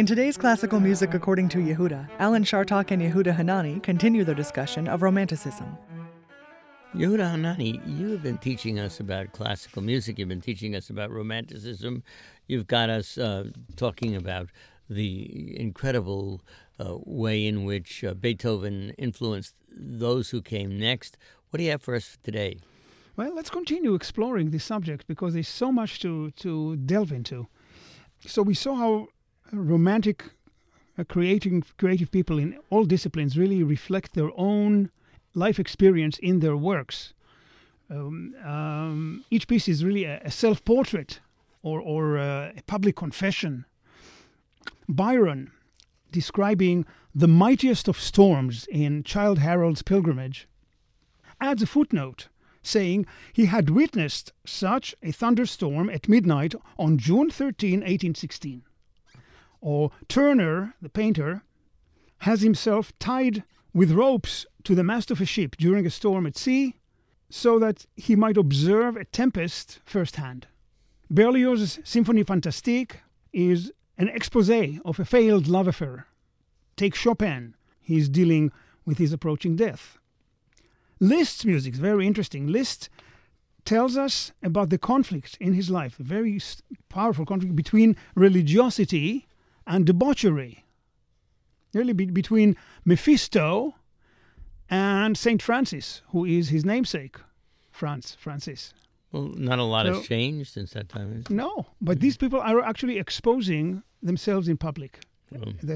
In today's Classical Music According to Yehuda, Alan Shartok and Yehuda Hanani continue their discussion of Romanticism. Yehuda Hanani, you have been teaching us about classical music. You've been teaching us about Romanticism. You've got us talking about the incredible way in which Beethoven influenced those who came next. What do you have for us today? Well, let's continue exploring this subject because there's so much to delve into. So we saw how romantic, creative people in all disciplines really reflect their own life experience in their works. Each piece is really a self-portrait or a public confession. Byron, describing the mightiest of storms in Childe Harold's Pilgrimage, adds a footnote saying he had witnessed such a thunderstorm at midnight on June 13, 1816. Or Turner, the painter, has himself tied with ropes to the mast of a ship during a storm at sea so that he might observe a tempest firsthand. Berlioz's Symphonie Fantastique is an exposé of a failed love affair. Take Chopin. He's dealing with his approaching death. Liszt's music is very interesting. Liszt tells us about the conflict in his life, a very powerful conflict between religiosity and debauchery. Really between Mephisto and Saint Francis, who is his namesake, Francis. Well, not a lot has changed since that time. No, but these people are actually exposing themselves in public. That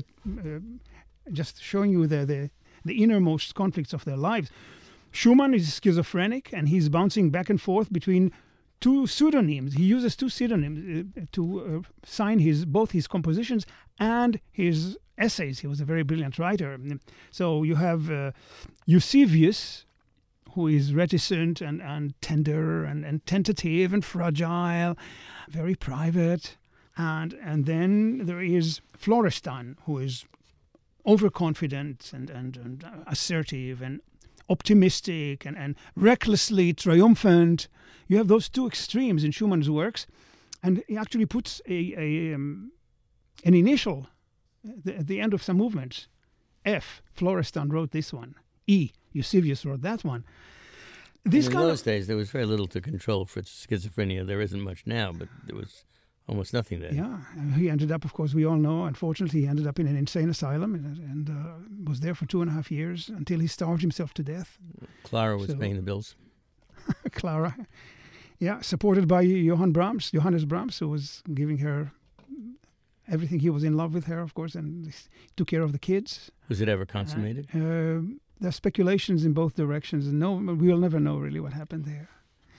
just showing you the innermost conflicts of their lives. Schumann is schizophrenic, and he's bouncing back and forth between two pseudonyms. He uses two pseudonyms to sign both his compositions and his essays. He was a very brilliant writer. So you have Eusebius, who is reticent and tender and tentative and fragile, very private. And then there is Florestan, who is overconfident and assertive and optimistic and recklessly triumphant. You have those two extremes in Schumann's works, and he actually puts an initial at the end of some movements. F, Florestan wrote this one. E, Eusebius wrote that one. In those days, there was very little to control for schizophrenia. There isn't much now, but there was almost nothing there. Yeah, he ended up, of course, we all know, unfortunately, he ended up in an insane asylum and was there for 2.5 years until he starved himself to death. Clara was paying the bills. Clara, yeah, supported by Johannes Brahms, who was giving her everything. He was in love with her, of course, and took care of the kids. Was it ever consummated? There are speculations in both directions, and we will never know really what happened there.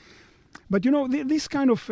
But this kind of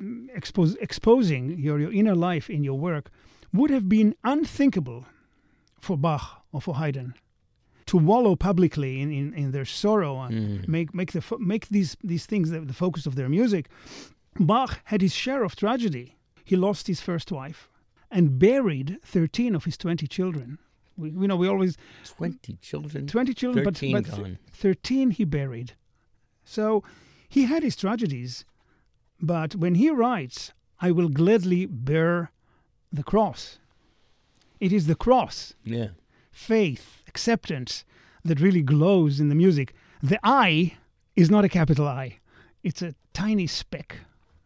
exposing your inner life in your work would have been unthinkable for Bach or for Haydn. To wallow publicly in their sorrow and make these things the focus of their music. Bach had his share of tragedy. He lost his first wife and buried 13 of his 20 children. We always 20 children. 20 children, 13 but gone. 13 he buried. So he had his tragedies, but when he writes, "I will gladly bear the cross," it is the cross, faith, acceptance that really glows in the music. The I is not a capital I; it's a tiny speck.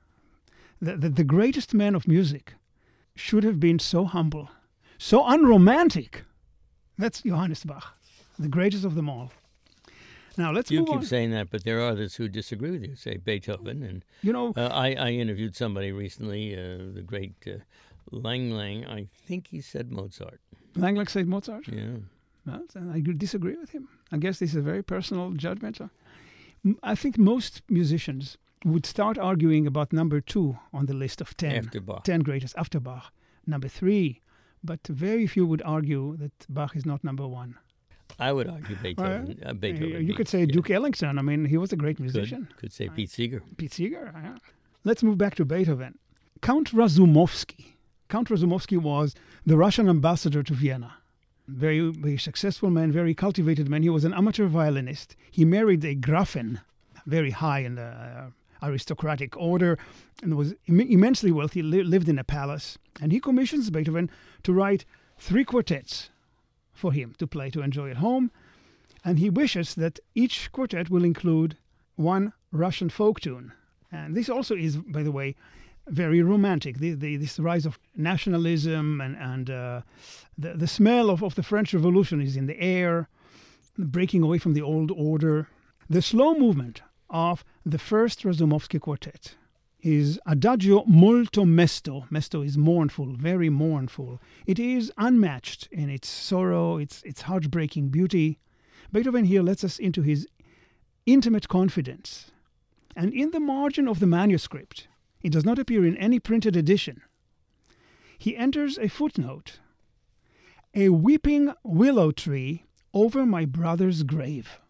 The greatest man of music should have been so humble, so unromantic. That's Johannes Bach, the greatest of them all. Now let's move on. You keep saying that, but there are others who disagree with you. Say Beethoven, and I interviewed somebody recently, the great Lang. I think he said Mozart. Lang said Mozart. Yeah. Well, I disagree with him. I guess this is a very personal judgment. I think most musicians would start arguing about number 2 on the list of 10. After Bach. 10 greatest after Bach. Number 3. But very few would argue that Bach is not number 1. I would argue Beethoven. You could say Duke Ellington. I mean, he was a great musician. Could say Pete Seeger. Pete Seeger, yeah. Let's move back to Beethoven. Count Razumovsky. Count Razumovsky was the Russian ambassador to Vienna. Very, very successful man, very cultivated man. He was an amateur violinist. He married a Gräfin, very high in the aristocratic order and was immensely wealthy, lived in a palace. And he commissions Beethoven to write 3 quartets for him to play, to enjoy at home. And he wishes that each quartet will include 1 Russian folk tune. And this also is, by the way, very romantic. This rise of nationalism and the smell of the French Revolution is in the air, breaking away from the old order. The slow movement of the first Razumovsky quartet is Adagio molto mesto. Mesto is mournful, very mournful. It is unmatched in its sorrow, its heartbreaking beauty. Beethoven here lets us into his intimate confidence. And in the margin of the manuscript, it does not appear in any printed edition, he enters a footnote: "A weeping willow tree over my brother's grave."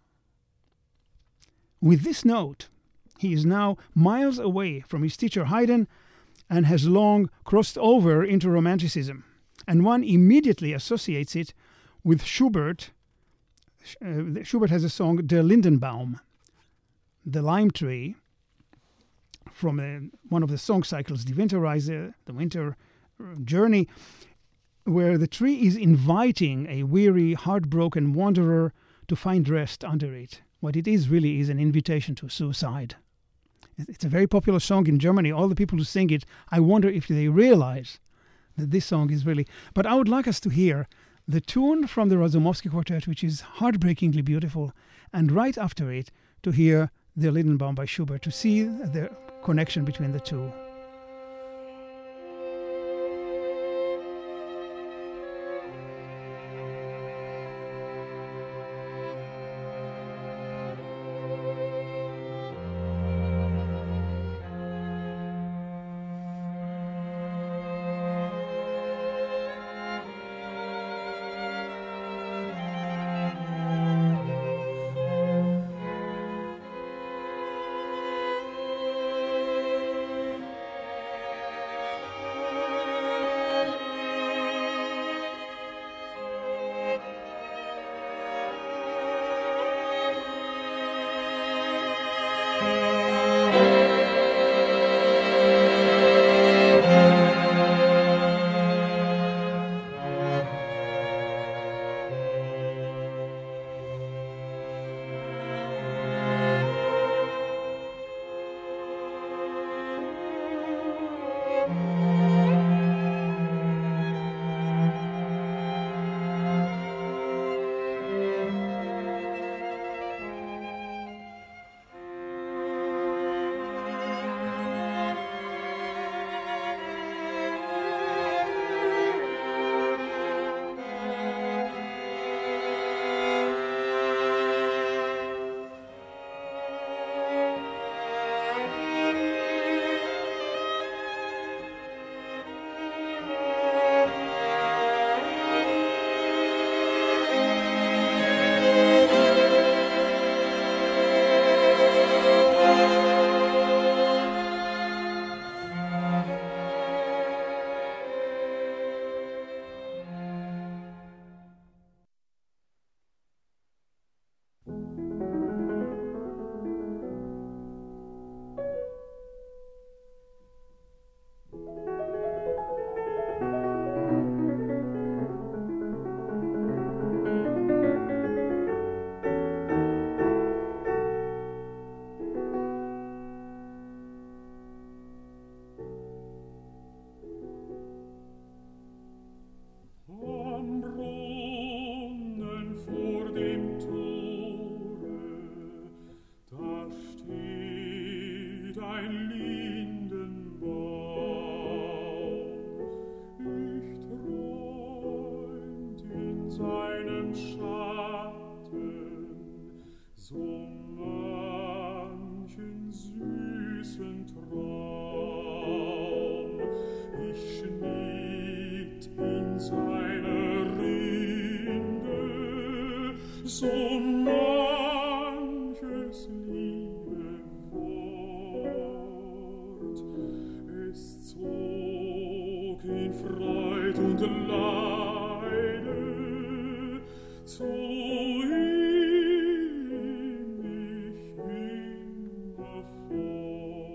With this note, he is now miles away from his teacher Haydn and has long crossed over into Romanticism. And one immediately associates it with Schubert. Schubert has a song, Der Lindenbaum, the lime tree, from one of the song cycles, Die Winterreise, the winter journey, where the tree is inviting a weary, heartbroken wanderer to find rest under it. What it is really is an invitation to suicide. It's a very popular song in Germany. All the people who sing it, I wonder if they realize that this song is really... But I would like us to hear the tune from the Razumovsky Quartet, which is heartbreakingly beautiful, and right after it, to hear Der Lindenbaum by Schubert, to see the connection between the two. Before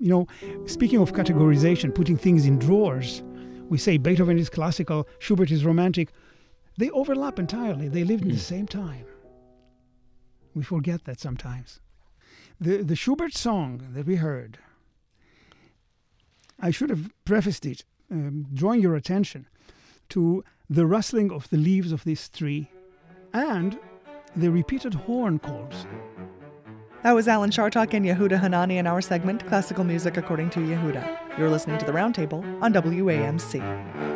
Speaking of categorization, putting things in drawers, we say Beethoven is classical, Schubert is romantic. They overlap entirely. They lived in the same time. We forget that sometimes. The Schubert song that we heard, I should have prefaced it, drawing your attention to the rustling of the leaves of this tree and the repeated horn calls. That was Alan Chartok and Yehuda Hanani in our segment, Classical Music According to Yehuda. You're listening to The Roundtable on WAMC.